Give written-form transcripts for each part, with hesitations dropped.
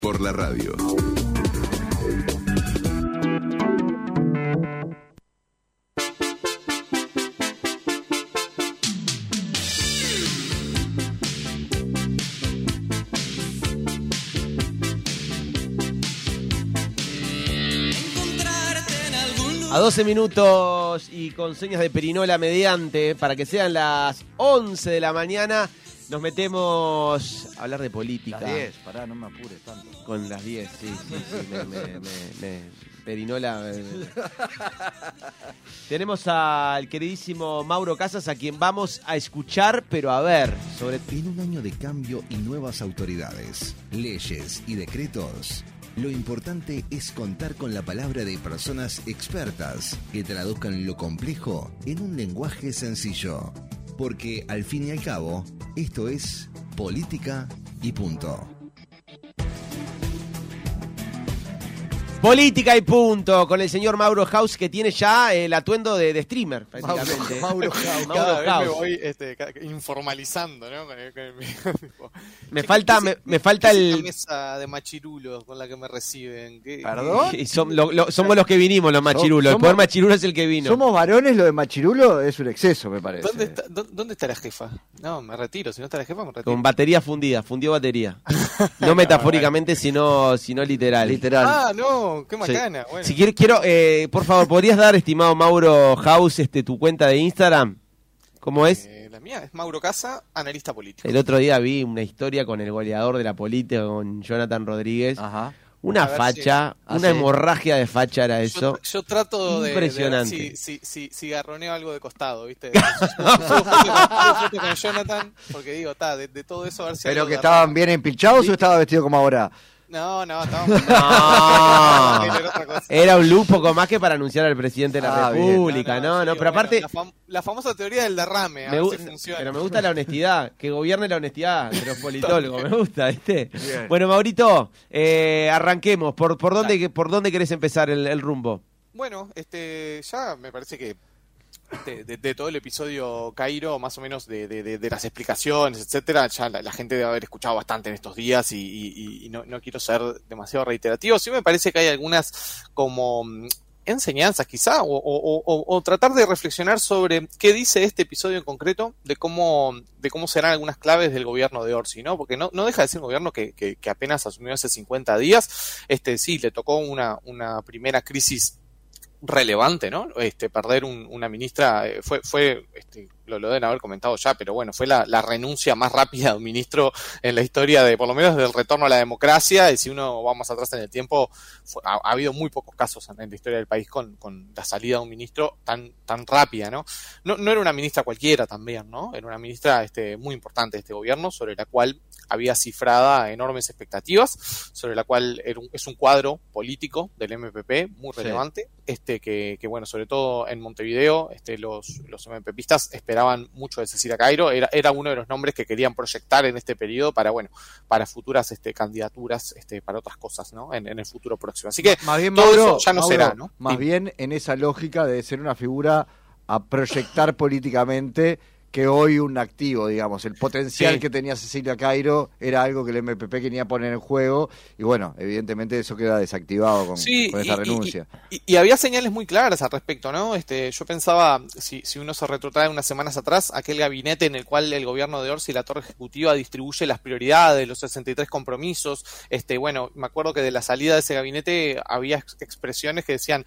por la radio. A 12 minutos y con señas de perinola mediante, para que sean las 11 de la mañana, nos metemos a hablar de política. Las 10, pará, no me apures tanto. Con las 10, sí, perinola. Tenemos al queridísimo Mauro Casas, a quien vamos a escuchar, pero a ver, sobre... En un año de cambio y nuevas autoridades, leyes y decretos, lo importante es contar con la palabra de personas expertas que traduzcan lo complejo en un lenguaje sencillo. Porque al fin y al cabo, esto es política y punto. Política y punto, con el señor Mauro House, que tiene ya el atuendo de streamer, prácticamente. Mauro House. Cada vez me voy informalizando, ¿no? Me falta ¿Qué el... la mesa de machirulos con la que me reciben? ¿Perdón? Y somos los que vinimos, los machirulos. El poder machirulo es el que vino. ¿Somos varones? Lo de machirulo es un exceso, me parece. ¿Dónde está la jefa? No, me retiro. Si no está la jefa, me retiro. Con batería fundida, fundió batería. No metafóricamente, sino literal. Literal. Ah, no, qué macana. Sí. Bueno. Si quiero, por favor, ¿podrías dar, estimado Mauro House, tu cuenta de Instagram? ¿Cómo es? La mía es Mauro Casa, analista político. El otro día vi una historia con el goleador de la política, con Jonathan Rodríguez. Ajá. Una facha, una hemorragia de facha era eso. Yo trato impresionante. de ver si garroneo algo de costado, ¿viste? Subo foto con Jonathan, porque digo, de todo eso a ver si... ¿Pero que estaban bien empilchados o estaba vestido como ahora? No, estábamos... Era un look poco más que para anunciar al presidente de la República, sí, pero bueno, aparte... La famosa teoría del derrame, a ver si funciona. Pero me gusta la honestidad, que gobierne la honestidad de los politólogos, me gusta, ¿viste? Bien. Bueno, Maurito, arranquemos. ¿Por dónde querés empezar el rumbo? Bueno, ya me parece que de todo el episodio Cairo, más o menos de las explicaciones, etcétera, ya la gente debe haber escuchado bastante en estos días y no quiero ser demasiado reiterativo. Sí me parece que hay algunas como enseñanzas quizá o tratar de reflexionar sobre qué dice este episodio en concreto de cómo serán algunas claves del gobierno de Orsi, ¿no? Porque no deja de ser un gobierno que apenas asumió hace 50 días. Sí, le tocó una primera crisis relevante, ¿no? Perder una ministra fue lo deben haber comentado ya, pero bueno, fue la renuncia más rápida de un ministro en la historia por lo menos del retorno a la democracia, y si uno va más atrás en el tiempo, ha habido muy pocos casos en la historia del país con la salida de un ministro tan rápida, ¿no? No era una ministra cualquiera también, ¿no? Era una ministra muy importante de este gobierno, sobre la cual había cifrada enormes expectativas, sobre la cual es un cuadro político del MPP muy relevante, que bueno, sobre todo en Montevideo, los MPPistas esperaban mucho de Cecilia Cairo, era uno de los nombres que querían proyectar en este periodo para futuras candidaturas, para otras cosas, ¿no? En el futuro próximo. Así que más bien, todo Mauro, eso ya no será, ¿no? Más bien en esa lógica de ser una figura a proyectar políticamente, que hoy un activo, digamos, el potencial que tenía Cecilia Cairo era algo que el MPP quería poner en juego, y bueno, evidentemente eso queda desactivado con esa renuncia. Y había señales muy claras al respecto, ¿no? Yo pensaba, si uno se retrotrae unas semanas atrás, aquel gabinete en el cual el gobierno de Orsi y la torre ejecutiva distribuye las prioridades, los 63 compromisos, bueno, me acuerdo que de la salida de ese gabinete había expresiones que decían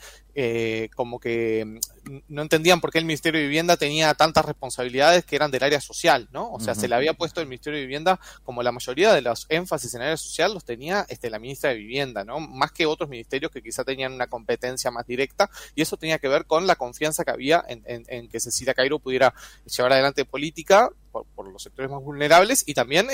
como que no entendían por qué el Ministerio de Vivienda tenía tantas responsabilidades que eran del área social, ¿no? O sea, se le había puesto el Ministerio de Vivienda, como la mayoría de los énfasis en el área social los tenía la ministra de Vivienda, ¿no? Más que otros ministerios que quizá tenían una competencia más directa, y eso tenía que ver con la confianza que había en que Cecilia Cairo pudiera llevar adelante política por los sectores más vulnerables, y también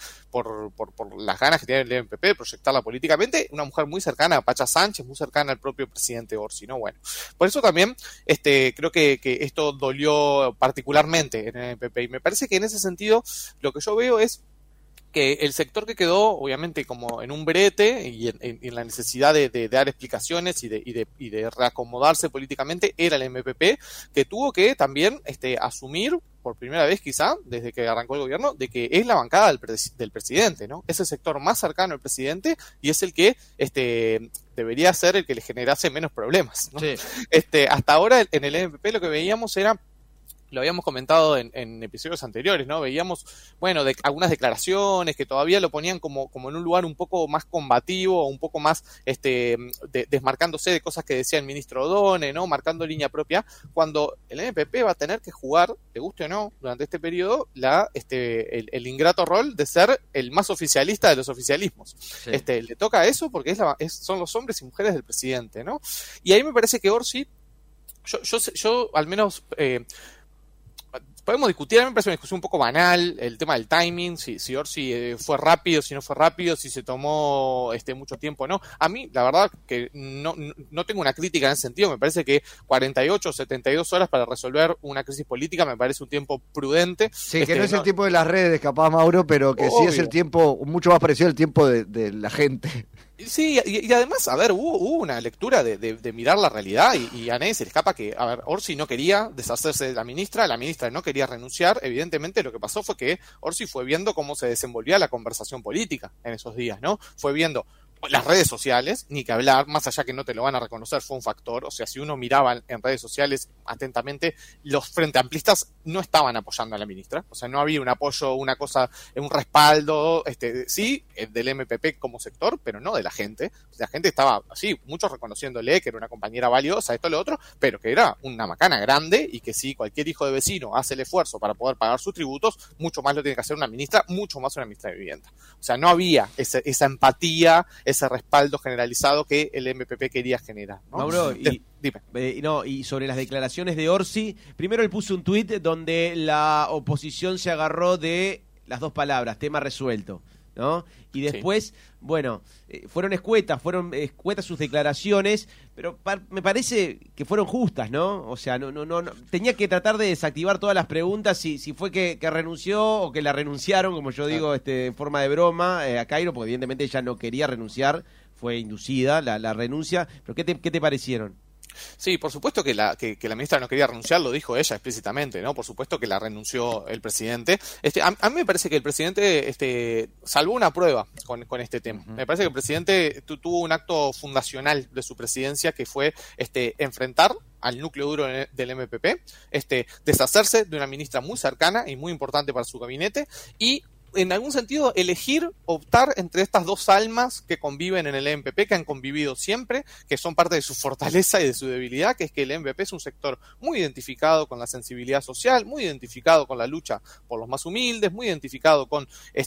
por las ganas que tiene el MPP de proyectarla políticamente, una mujer muy cercana a Pacha Sánchez, muy cercana al propio presidente Orsi, ¿no? Bueno, por eso también creo que esto dolió particularmente en el MPP, y me parece que en ese sentido lo que yo veo es que el sector que quedó, obviamente, como en un brete y en la necesidad de dar explicaciones y de reacomodarse políticamente, era el MPP, que tuvo que también asumir por primera vez quizá, desde que arrancó el gobierno, de que es la bancada del presidente, ¿no? Es el sector más cercano al presidente y es el que debería ser el que le generase menos problemas, ¿no? Sí. Hasta ahora en el MPP lo que veíamos era, lo habíamos comentado en episodios anteriores, ¿no? Veíamos, bueno, algunas declaraciones que todavía lo ponían como en un lugar un poco más combativo, un poco más desmarcándose de cosas que decía el ministro O'Donnell, ¿no? Marcando línea propia, cuando el MPP va a tener que jugar, le guste o no, durante este periodo, el ingrato rol de ser el más oficialista de los oficialismos. Sí. Le toca eso porque son los hombres y mujeres del presidente, ¿no? Y ahí me parece que Orsi, yo al menos... podemos discutir, a mí me parece una discusión un poco banal, el tema del timing, si Orsi fue rápido, si no fue rápido, si se tomó mucho tiempo o no. A mí, la verdad, que no tengo una crítica en ese sentido, me parece que 48 o 72 horas para resolver una crisis política me parece un tiempo prudente. Sí, que no es el tiempo de las redes, capaz, Mauro, pero que sí es el tiempo, mucho más parecido al tiempo de la gente. Sí, y además, a ver, hubo una lectura de mirar la realidad y a nadie se le escapa que, a ver, Orsi no quería deshacerse de la ministra no quería renunciar. Evidentemente lo que pasó fue que Orsi fue viendo cómo se desenvolvía la conversación política en esos días, ¿no? Fue viendo las redes sociales, ni que hablar, más allá que no te lo van a reconocer, fue un factor. O sea, si uno miraba en redes sociales atentamente, los frente amplistas no estaban apoyando a la ministra. O sea, no había un apoyo, una cosa, un respaldo, sí, del MPP como sector, pero no de la gente. La gente estaba así, muchos reconociéndole que era una compañera valiosa, esto, lo otro, pero que era una macana grande y que si cualquier hijo de vecino hace el esfuerzo para poder pagar sus tributos, mucho más lo tiene que hacer una ministra, mucho más una ministra de vivienda. O sea, no había esa empatía, ese respaldo generalizado que el MPP quería generar, ¿no? Mauro, dime. Y sobre las declaraciones de Orsi, primero él puso un tuit donde la oposición se agarró de las dos palabras, tema resuelto, ¿no? Y después, bueno, fueron escuetas sus declaraciones, pero me parece que fueron justas, ¿no? O sea, no tenía que tratar de desactivar todas las preguntas si fue que renunció o que la renunciaron, como yo digo, en forma de broma, a Cairo, porque evidentemente ella no quería renunciar, fue inducida la renuncia, pero ¿qué te parecieron? Sí, por supuesto que la ministra no quería renunciar, lo dijo ella explícitamente, ¿no? Por supuesto que la renunció el presidente. A mí me parece que el presidente salvó una prueba con este tema. Me parece que el presidente tuvo un acto fundacional de su presidencia que fue enfrentar al núcleo duro del MPP, deshacerse de una ministra muy cercana y muy importante para su gabinete y en algún sentido optar entre estas dos almas que conviven en el MPP, que han convivido siempre, que son parte de su fortaleza y de su debilidad, que es que el MPP es un sector muy identificado con la sensibilidad social, muy identificado con la lucha por los más humildes, muy identificado con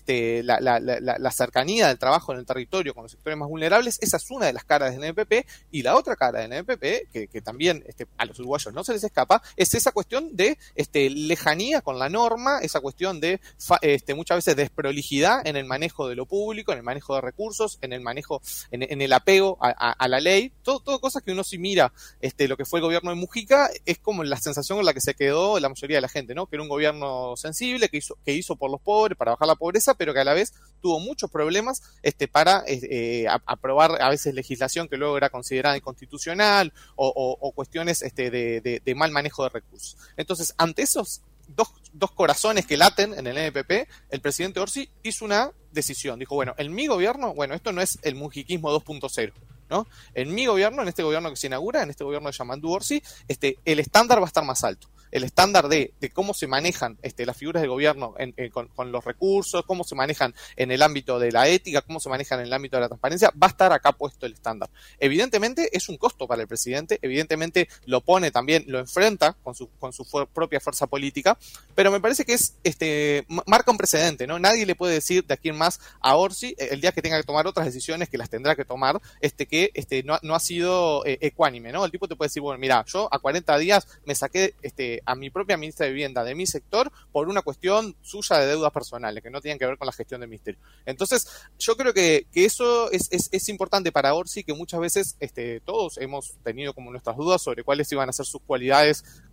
la cercanía del trabajo en el territorio con los sectores más vulnerables. Esa es una de las caras del MPP, y la otra cara del MPP, que también a los uruguayos no se les escapa, es esa cuestión de lejanía con la norma, esa cuestión de muchas veces desprolijidad en el manejo de lo público, en el manejo de recursos, en el manejo, en el apego a la ley, todo cosas que uno si mira lo que fue el gobierno de Mujica, es como la sensación con la que se quedó la mayoría de la gente, ¿no? Que era un gobierno sensible, que hizo por los pobres, para bajar la pobreza, pero que a la vez tuvo muchos problemas para aprobar a veces legislación que luego era considerada inconstitucional o cuestiones de mal manejo de recursos. Entonces, ante esos dos corazones que laten en el NPP, el presidente Orsi hizo una decisión. Dijo, bueno, en mi gobierno, esto no es el mujiquismo 2.0, ¿no? En mi gobierno, en este gobierno que se inaugura, en este gobierno de Yamandu Orsi, el estándar va a estar más alto. El estándar de cómo se manejan las figuras del gobierno con los recursos, cómo se manejan en el ámbito de la ética, cómo se manejan en el ámbito de la transparencia, va a estar acá puesto el estándar. Evidentemente es un costo para el presidente, evidentemente lo pone también, lo enfrenta con su propia fuerza política, pero me parece que marca un precedente, ¿no? Nadie le puede decir de aquí en más a Orsi, el día que tenga que tomar otras decisiones, que las tendrá que tomar, que no ha sido ecuánime, ¿no? El tipo te puede decir, bueno, mira, yo a 40 días me saqué a mi propia ministra de Vivienda de mi sector por una cuestión suya de deudas personales que no tenían que ver con la gestión del ministerio. Entonces, yo creo que eso es importante para Orsi, que muchas veces todos hemos tenido como nuestras dudas sobre cuáles iban a ser sus cualidades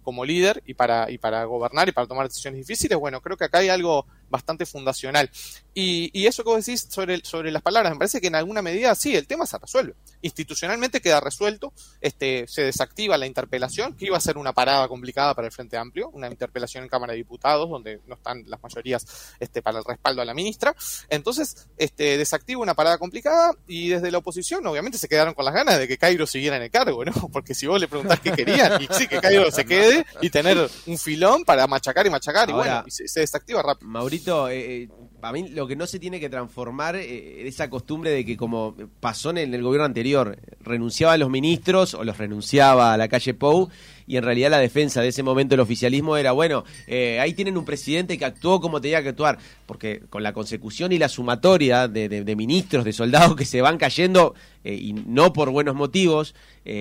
como líder y para gobernar y para tomar decisiones difíciles. Bueno, creo que acá hay algo bastante fundacional. Y eso que vos decís sobre las palabras, me parece que en alguna medida sí, el tema se resuelve. Institucionalmente queda resuelto, se desactiva la interpelación, que iba a ser una parada complicada para el Frente Amplio, una interpelación en Cámara de Diputados, donde no están las mayorías para el respaldo a la ministra. Entonces, desactiva una parada complicada, y desde la oposición obviamente se quedaron con las ganas de que Cairo siguiera en el cargo, ¿no? Porque si vos le preguntás qué querían, y sí, que Cairo se quede y tener un filón para machacar y machacar. Ahora, y bueno, se desactiva rápido. Maurito, a mí lo que no se tiene que transformar esa costumbre de que, como pasó en el gobierno anterior, renunciaba a los ministros o los renunciaba a la calle Pou, y en realidad la defensa de ese momento del oficialismo era, bueno, ahí tienen un presidente que actuó como tenía que actuar, porque con la consecución y la sumatoria de ministros, de soldados que se van cayendo, y no por buenos motivos,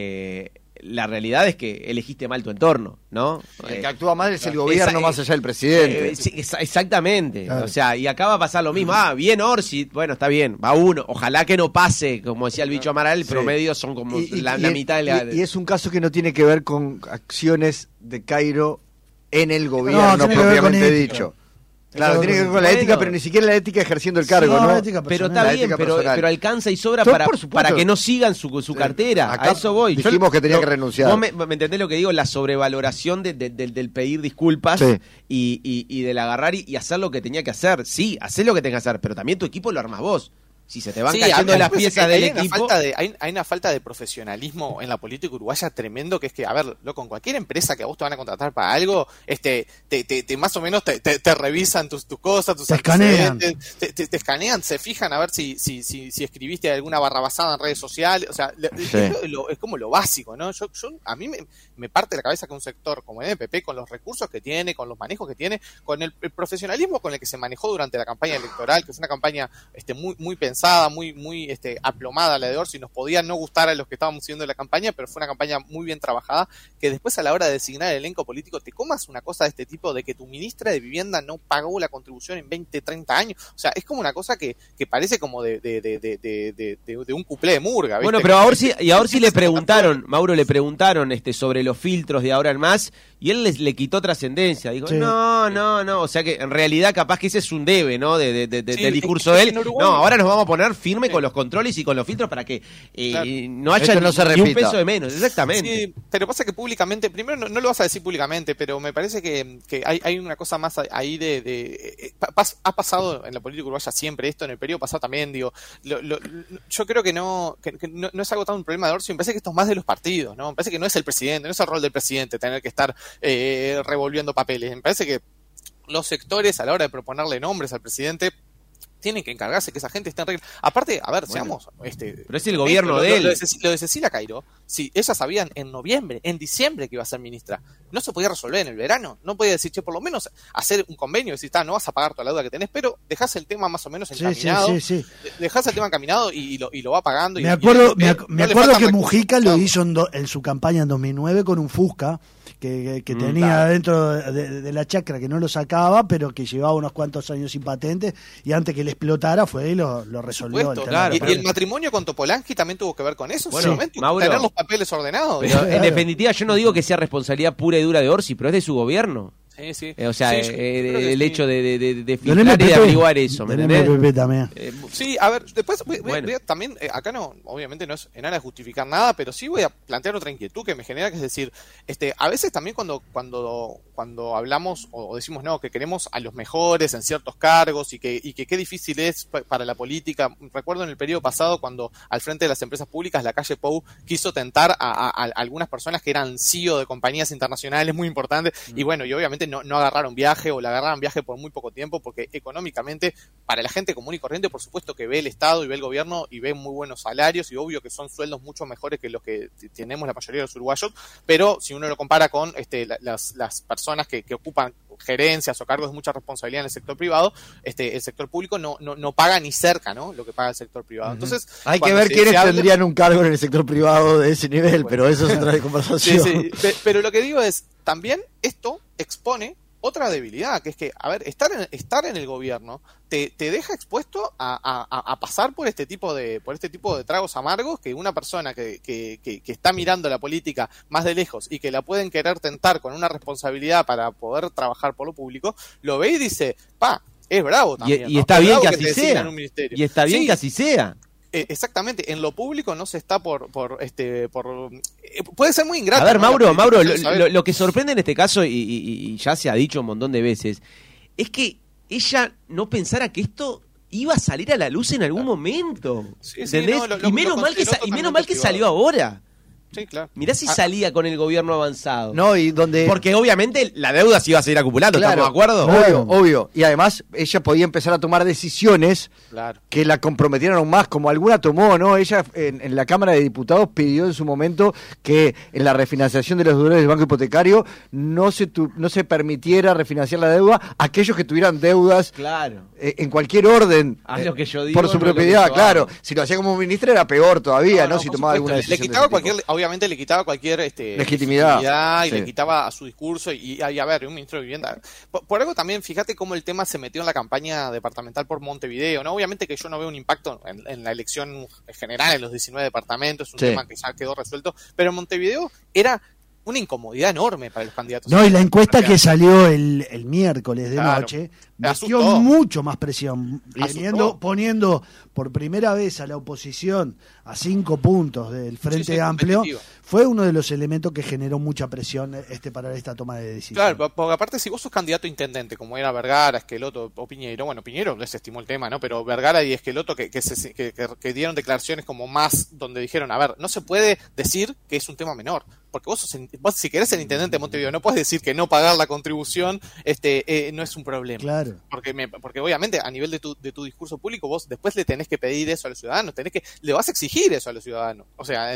la realidad es que elegiste mal tu entorno, ¿no? El que actúa mal es el gobierno, más allá del presidente. Sí, exactamente. Claro. O sea, y acá va a pasar lo mismo. Bien Orsi, bueno, está bien, va uno. Ojalá que no pase, como decía el Bicho Amaral, el promedio son como la mitad de la... Y es un caso que no tiene que ver con acciones de Cairo en el gobierno propiamente dicho. Claro, tiene que ver con la ética, pero ni siquiera la ética ejerciendo el cargo, ¿no? Pero está bien, pero alcanza y sobra para que no sigan su cartera. Acá a eso voy. Dijimos que tenía que renunciar. ¿Vos me entendés lo que digo? La sobrevaloración del pedir disculpas, y del agarrar y hacer lo que tenía que hacer. Sí, hacer lo que tengas que hacer, pero también tu equipo lo armás vos. Si se te van cayendo las piezas del equipo... Hay una falta de profesionalismo en la política uruguaya tremendo, que es que, a ver, loco, en cualquier empresa que a vos te van a contratar para algo, te más o menos te revisan tus cosas, tus antecedentes, te escanean, se fijan a ver si escribiste alguna barrabasada en redes sociales, o sea, es como lo básico, ¿no? A mí me parte la cabeza que un sector como el MPP, con los recursos que tiene, con los manejos que tiene, con el profesionalismo con el que se manejó durante la campaña electoral, que fue una campaña muy pensada, muy aplomada la de Orsi, nos podía no gustar a los que estábamos siguiendo la campaña, pero fue una campaña muy bien trabajada, que después a la hora de designar el elenco político te comas una cosa de este tipo, de que tu ministra de Vivienda no pagó la contribución en 20, 30 años, o sea, es como una cosa que parece como de un cuplé de murga, ¿viste? Bueno, pero a Orsi le preguntaron, Mauro, sobre los filtros de ahora en más, y él le quitó trascendencia, dijo, no, o sea que en realidad capaz que ese es un debe, ¿no? Del discurso de él. No, ahora nos vamos a poner firme con los controles y con los filtros para que no haya ni un peso de menos, exactamente. Sí, pero pasa que públicamente, primero no lo vas a decir públicamente, pero me parece que hay una cosa más ahí ha pasado en la política uruguaya siempre esto, en el periodo pasado también, digo, yo creo que no es algo tan un problema de Orsi, me parece que esto es más de los partidos, ¿no? Me parece que no es el presidente, no es el rol del presidente tener que estar revolviendo papeles, me parece que los sectores a la hora de proponerle nombres al presidente tienen que encargarse que esa gente esté en regla. Aparte, a ver, seamos... pero es el gobierno de él. Lo de Cecilia Cairo, si ellas sabían en diciembre que iba a ser ministra, no se podía resolver en el verano. No podía decir, por lo menos hacer un convenio, decir, no vas a pagar toda la deuda que tenés, pero dejás el tema más o menos encaminado. Sí. Dejás el tema encaminado y lo va pagando. Me acuerdo que Mujica lo hizo en su campaña en 2009 con un Fusca, que tenía dentro de la chacra, que no lo sacaba, pero que llevaba unos cuantos años sin patente, y antes que le explotara fue y lo resolvió. Claro, y el matrimonio con Topolanqui también tuvo que ver con eso, Mauro, tener los papeles ordenados. Pero, en definitiva, yo no digo que sea responsabilidad pura y dura de Orsi, pero es de su gobierno. Sí. O sea, el hecho de filtrar y de averiguar eso, ¿me entendés? También. Sí, a ver, después voy a también, acá obviamente no es en aras de justificar nada, pero sí voy a plantear otra inquietud que me genera, que es decir, a veces también cuando hablamos o decimos que queremos a los mejores en ciertos cargos y que qué difícil es para la política. Recuerdo en el periodo pasado cuando al frente de las empresas públicas la calle Pou quiso tentar a algunas personas que eran CEO de compañías internacionales muy importantes, y bueno, y obviamente no agarraron viaje, o le agarraron viaje por muy poco tiempo, porque económicamente para la gente común y corriente, por supuesto que ve el Estado y ve el gobierno y ve muy buenos salarios, y obvio que son sueldos mucho mejores que los que tenemos la mayoría de los uruguayos, pero si uno lo compara con las personas que ocupan gerencias o cargos de mucha responsabilidad en el sector privado, el sector público no paga ni cerca, ¿no?, lo que paga el sector privado. Entonces, hay que ver quiénes tendrían un cargo en el sector privado de ese nivel, pero eso es otra conversación. Sí, pero lo que digo es, también esto expone otra debilidad, que es que, a ver, estar en el gobierno te deja expuesto a pasar por este tipo de tragos amargos, que una persona que está mirando la política más de lejos y que la pueden querer tentar con una responsabilidad para poder trabajar por lo público, lo ve y dice, es bravo también. Y está bien que así sea. Y está bien que así sea. Exactamente, en lo público no se está por puede ser muy ingrato. A ver, Mauro, lo que sorprende en este caso, y ya se ha dicho un montón de veces, es que ella no pensara que esto iba a salir a la luz en algún momento. ¿Entendés? Y menos mal que salió ahora. Sí, claro. Mirá si salía con el gobierno avanzado. No, y donde... Porque obviamente la deuda se iba a seguir acumulando, claro, ¿estamos de acuerdo? Obvio. Y además ella podía empezar a tomar decisiones que la comprometieran aún más, como alguna tomó, ¿no? Ella en la Cámara de Diputados pidió en su momento que en la refinanciación de los deudores del banco hipotecario no se permitiera refinanciar la deuda a aquellos que tuvieran deudas en cualquier orden, lo que yo digo, por su propiedad, claro. Si lo hacía como ministra era peor todavía, ¿no? Si tomaba alguna decisión. Le quitaba obviamente le quitaba cualquier legitimidad y le quitaba a su discurso y a ver, un ministro de vivienda. Por algo también, fíjate cómo el tema se metió en la campaña departamental por Montevideo, ¿no? Obviamente que yo no veo un impacto en la elección general en los 19 departamentos, es un tema que ya quedó resuelto, pero en Montevideo era una incomodidad enorme para los candidatos. No, y la encuesta que salió el miércoles de noche metió mucho más presión, poniendo por primera vez a la oposición a 5 puntos del Frente Amplio. Fue uno de los elementos que generó mucha presión para esta toma de decisión. Claro, porque aparte si vos sos candidato a intendente, como era Vergara, Esqueloto o Piñeiro, bueno, Piñeiro desestimó el tema, ¿no? Pero Vergara y Esqueloto que dieron declaraciones como más, donde dijeron, a ver, no se puede decir que es un tema menor, porque vos si querés ser intendente de Montevideo, no puedes decir que no pagar la contribución no es un problema. Claro. Porque obviamente a nivel de tu discurso público vos después le tenés que pedir eso a los ciudadanos, le vas a exigir eso a los ciudadanos. O sea,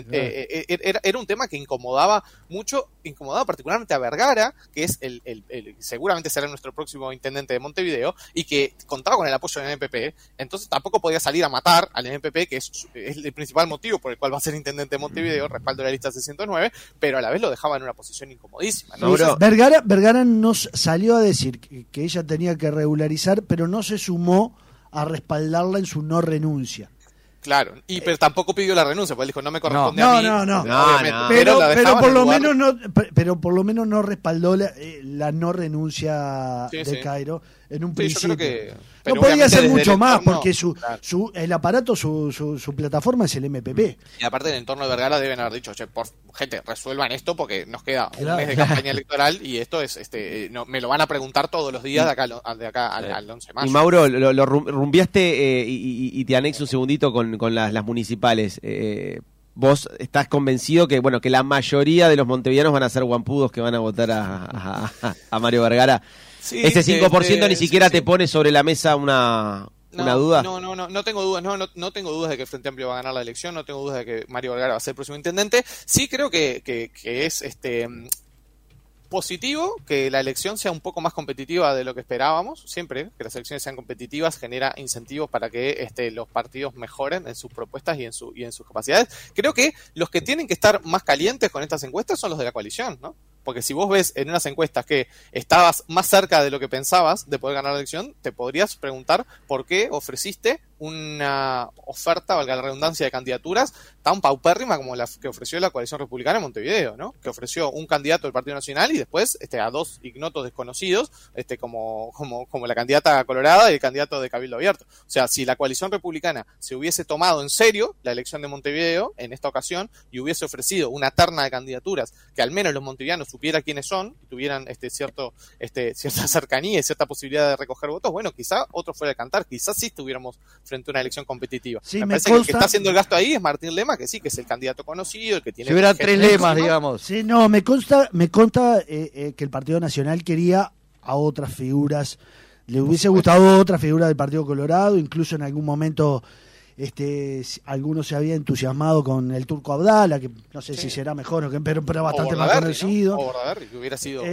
era un tema que incomodaba particularmente a Vergara, que es seguramente será nuestro próximo intendente de Montevideo, y que contaba con el apoyo del MPP, entonces tampoco podía salir a matar al MPP, que es el principal motivo por el cual va a ser intendente de Montevideo, respaldo de la lista 609, pero a la vez lo dejaba en una posición incomodísima, ¿no? Vergara nos salió a decir que ella tenía que regularizar, pero no se sumó a respaldarla en su no renuncia. Claro, pero tampoco pidió la renuncia, porque él dijo, no me corresponde a mí. No. Pero por lo menos no respaldó la no renuncia de Cairo en un principio. Yo creo que, no podía hacer mucho más, porque el aparato, su plataforma es el MPP. Y aparte del entorno de Vergara deben haber dicho, gente, resuelvan esto porque nos queda un mes de campaña electoral y esto es, me lo van a preguntar todos los días de acá al 11 de mayo. Y Mauro, lo rumbiaste y te anexo un segundito con las municipales. ¿Vos estás convencido que la mayoría de los montevideanos van a ser guampudos que van a votar a Mario Vergara? Sí, ese 5% ni siquiera te pone sobre la mesa una duda. No tengo dudas, no tengo dudas de que el Frente Amplio va a ganar la elección, no tengo dudas de que Mario Vergara va a ser el próximo intendente. Sí creo que es positivo que la elección sea un poco más competitiva de lo que esperábamos. Siempre que las elecciones sean competitivas genera incentivos para que los partidos mejoren en sus propuestas y en sus capacidades. Creo que los que tienen que estar más calientes con estas encuestas son los de la coalición, ¿no? Porque si vos ves en unas encuestas que estabas más cerca de lo que pensabas de poder ganar la elección, te podrías preguntar por qué ofreciste una oferta, valga la redundancia, de candidaturas tan paupérrima como la que ofreció la coalición republicana en Montevideo, ¿no? Que ofreció un candidato del Partido Nacional y después a 2 ignotos desconocidos, como la candidata colorada y el candidato de Cabildo Abierto. O sea, si la coalición republicana se hubiese tomado en serio la elección de Montevideo en esta ocasión y hubiese ofrecido una terna de candidaturas que al menos los montevideanos supiera quiénes son y tuvieran cierta cercanía y cierta posibilidad de recoger votos, bueno, quizá otro fuera a cantar, quizás sí estuviéramos frente a una elección competitiva. Sí, me parece que el que está haciendo el gasto ahí es Martín Lema, que sí, que es el candidato conocido, el que tiene... Si hubiera 3 lemas, digamos. Sí, no, me consta que el Partido Nacional quería a otras figuras, le hubiese gustado otra figura del Partido Colorado, incluso en algún momento algunos se había entusiasmado con el Turco Abdala, que no sé si será mejor, pero bastante más conocido. ¿No? O Bordaberry, que hubiera sido...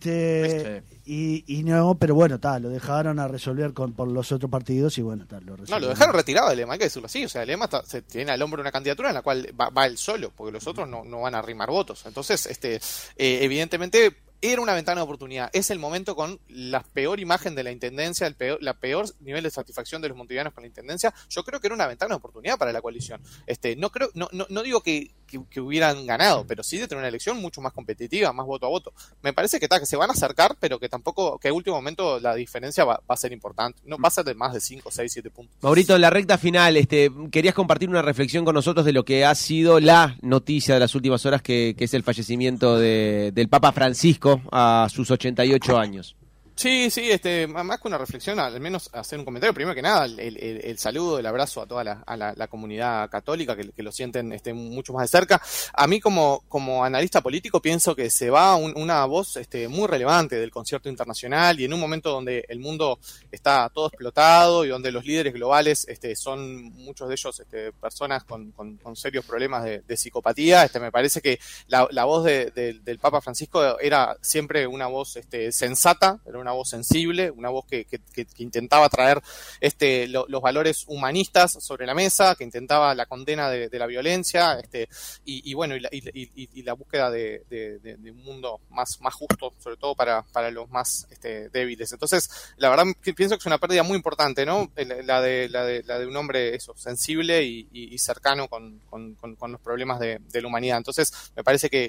Y no, pero bueno, lo dejaron a resolver por los otros partidos y bueno, lo resolvieron. No, lo dejaron retirado de Lema, hay que decirlo así. O sea, Lema se tiene al hombro una candidatura en la cual va él solo, porque los otros no van a arrimar votos. Entonces, evidentemente, era una ventana de oportunidad. Es el momento con la peor imagen de la intendencia, la peor nivel de satisfacción de los montevideanos con la intendencia. Yo creo que era una ventana de oportunidad para la coalición. No digo que hubieran ganado, pero sí de tener una elección mucho más competitiva, más voto a voto. Me parece que se van a acercar, pero que tampoco, que a último momento la diferencia va a ser importante. No va a ser de más de 5, 6, 7 puntos. Maurito, en la recta final, querías compartir una reflexión con nosotros de lo que ha sido la noticia de las últimas horas, que es el fallecimiento del Papa Francisco a sus 88 años. Sí, más que una reflexión, al menos hacer un comentario. Primero que nada, el saludo, el abrazo a toda la comunidad católica que lo sienten mucho más de cerca. A mí como analista político pienso que se va una voz muy relevante del concierto internacional, y en un momento donde el mundo está todo explotado y donde los líderes globales son muchos de ellos personas con serios problemas de psicopatía. Me parece que la voz del Papa Francisco era siempre una voz sensata, era una voz sensible, una voz que intentaba traer los valores humanistas sobre la mesa, que intentaba la condena de la violencia, y la búsqueda de un mundo más justo, sobre todo para los más débiles. Entonces, la verdad pienso que es una pérdida muy importante, ¿no? La de un hombre sensible y cercano con los problemas de la humanidad. Entonces, me parece que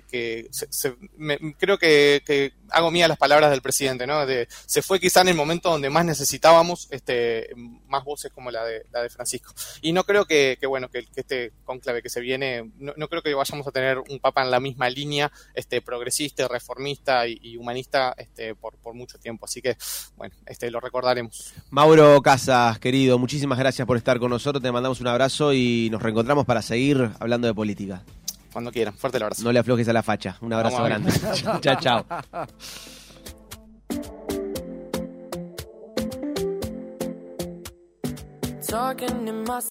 creo que hago mía las palabras del presidente, ¿no? Se fue quizá en el momento donde más necesitábamos más voces como la de Francisco. Y no creo que este cónclave que se viene, no creo que vayamos a tener un papa en la misma línea, progresista, reformista y humanista por mucho tiempo. Así que, bueno, lo recordaremos. Mauro Casas, querido, muchísimas gracias por estar con nosotros. Te mandamos un abrazo y nos reencontramos para seguir hablando de política. Cuando quieran. Fuerte el abrazo. No le aflojes a la facha. Un abrazo grande. Chao. Talking in my